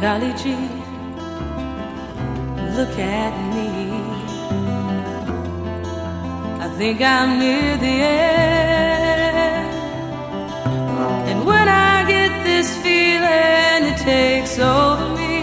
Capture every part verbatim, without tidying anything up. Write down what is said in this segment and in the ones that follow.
Golly gee, look at me. I think I'm near the end. And when I get this feeling, it takes over me.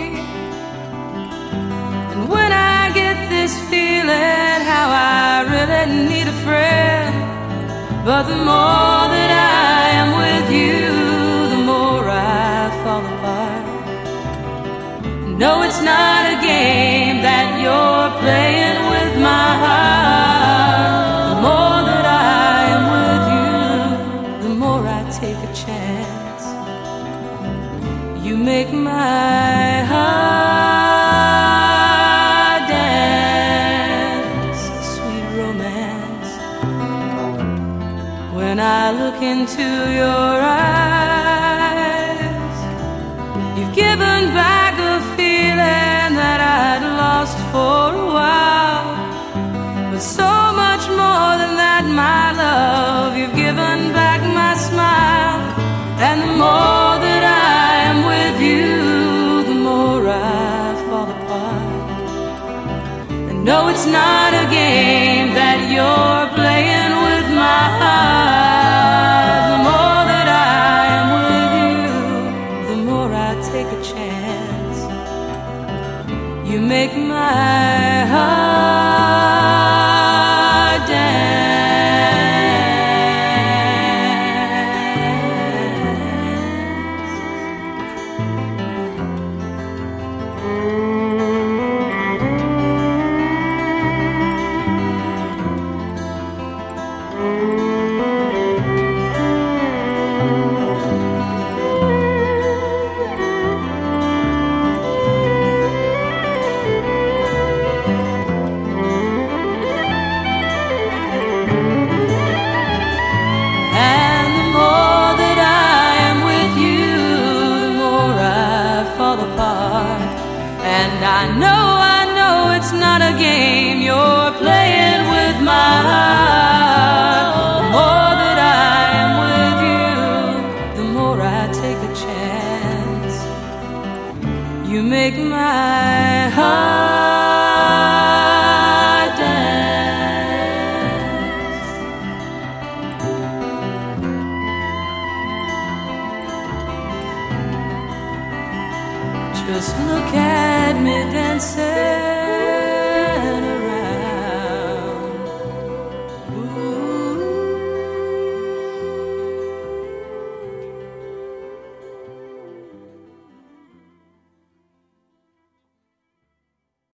And when I get this feeling, how I really need a friend. But the more that I am with you, the more I fall apart. No, it's not a game that you're playing with my heart. The more that I am with you, the more I take a chance. You make my heart dance, sweet romance. When I look into your eyes, you've given back a feeling that I'd lost for a while. But so much more than that, my love, you've given back my smile. And the more that I am with you, the more I fall apart. And no, it's not a game that you're playing with my heart. The more that I am with you, the more I take a chance. You make my heart dance. And I know, I know it's not a game you're playing with my heart. The more that I am with you, the more I take a chance. You make my heart dance. Just look at me dancing around. Ooh.